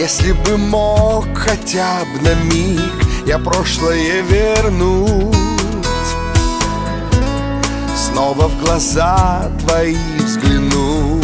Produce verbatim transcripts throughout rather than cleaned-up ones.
Если бы мог хотя бы на миг я прошлое вернуть, снова в глаза твои взглянуть.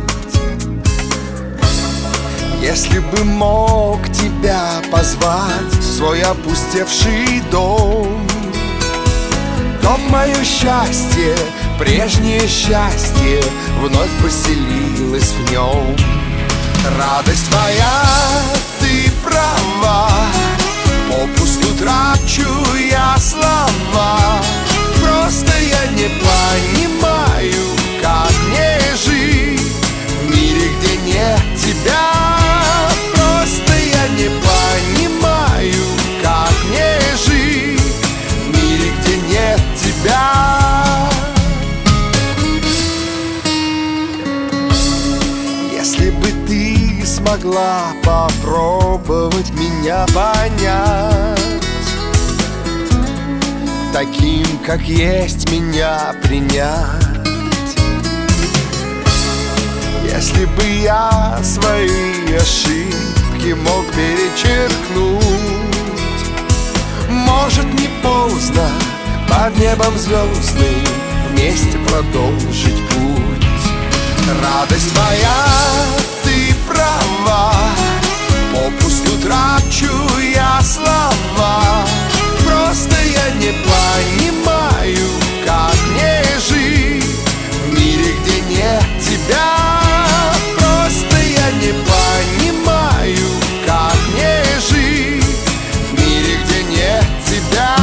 Если бы мог тебя позвать в свой опустевший дом, то мое счастье, прежнее счастье, вновь поселилось в нем. Радость моя, ты права, попусту трачу я слова. Просто я не понимаю, как мне жить в мире, где нет тебя. Просто я не понимаю, как мне жить в мире, где нет тебя. Если бы ты смогла попробовать меня понять, таким, как есть, меня принять. Если бы я свои ошибки мог перечеркнуть, может, не поздно под небом звездным вместе продолжить путь. Радость моя, ты права, попусту трачу я слова. Просто я не понимаю, как мне жить в мире, где нет тебя. Просто я не понимаю, как мне жить в мире, где нет тебя.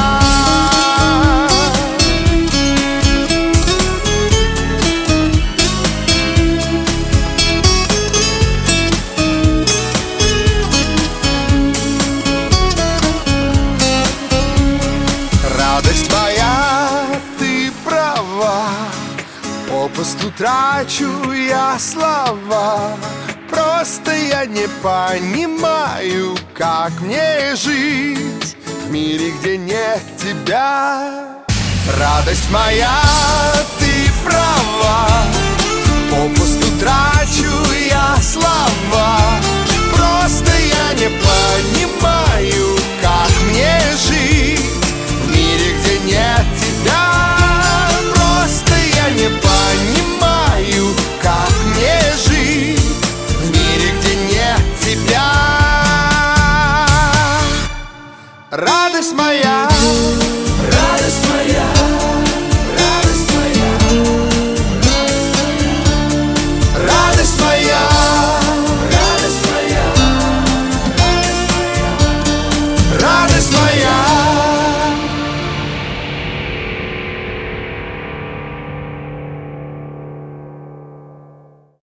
Радость моя, ты права, попусту трачу я слова. Просто я не понимаю, как мне жить в мире, где нет тебя. Радость моя, ты права, попусту трачу я слова. Просто я не понимаю, как мне жить в мире, где нет тебя. Просто я не понимаю, как мне жить в мире, где нет тебя. Радость моя.